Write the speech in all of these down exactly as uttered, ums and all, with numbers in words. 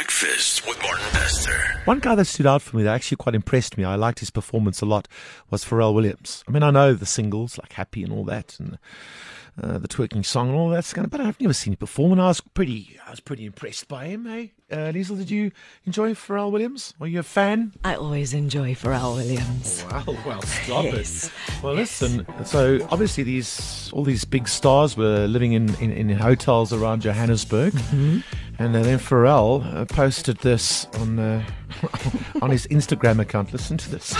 Breakfast with Martin Bester. One guy that stood out for me, that actually quite impressed me, I liked his performance a lot, was Pharrell Williams. I mean, I know the singles, like Happy and all that, and uh, the twerking song and all that kind of, but I've never seen him perform, and I was pretty, I was pretty impressed by him, eh? Uh, Liesl, did you enjoy Pharrell Williams? Are you a fan? I always enjoy Pharrell Williams. Wow, well, stop Yes. it. Well, listen, so obviously these all these big stars were living in, in, in hotels around Johannesburg, Mm-hmm. and uh, then Pharrell uh, posted this on uh, on his Instagram account. Listen to this.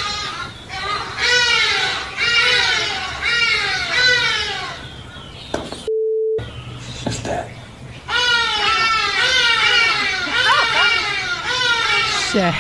Just that. Sure.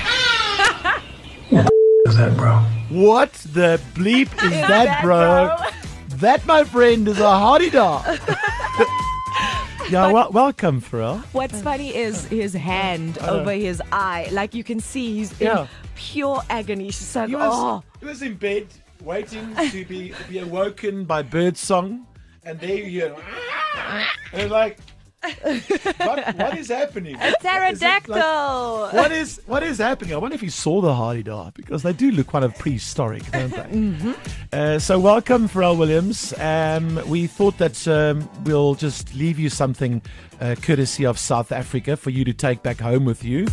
Is that, bro? What the bleep is that, bro? That, my friend, is a hottie dog. Yeah, well, welcome, Pharrell. What's funny is his hand over his eye. Like you can see he's Yeah. in pure agony. She's like, He was, oh. he was in bed waiting to be be awoken by bird song, and there you hear, and like, what, what is happening? Pterodactyl. Like, what is what is happening? I wonder if you saw the hardy dog, because they do look kind of prehistoric, don't they? Mm-hmm. Uh, so welcome, Pharrell Williams. Um, we thought that um, we'll just leave you something uh, courtesy of South Africa for you to take back home with you.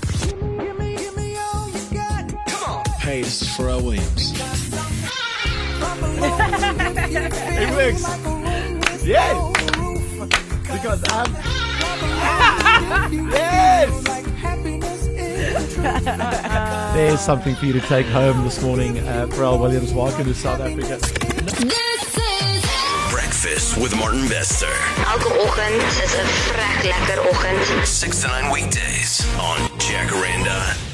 Hey, this is Pharrell Williams. It works. Yes. Because I'm. Yes. There's something for you to take home this morning. Uh, Pharrell Williams, welcome to South Africa. Breakfast with Martin Bester. Elke oggend is 'n vrek lekker oggend. six to nine weekdays on Jacaranda.